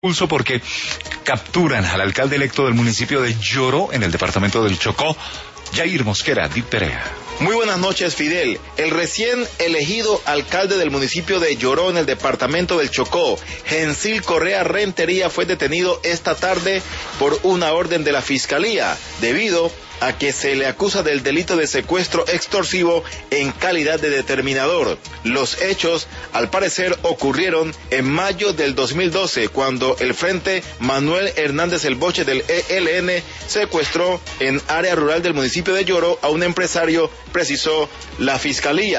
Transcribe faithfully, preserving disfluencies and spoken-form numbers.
Pulso porque capturan al alcalde electo del municipio de Lloró, en el departamento del Chocó, Jair Mosquera Di Perea. Muy buenas noches, Fidel. El recién elegido alcalde del municipio de Lloró, en el departamento del Chocó, Gensil Correa Rentería, fue detenido esta tarde por una orden de la Fiscalía, debido a que se le acusa del delito de secuestro extorsivo en calidad de determinador. Los hechos, al parecer, ocurrieron en mayo del dos mil doce, cuando el Frente Manuel Hernández El Boche del E L N secuestró en área rural del municipio de Lloró a un empresario, precisó la Fiscalía.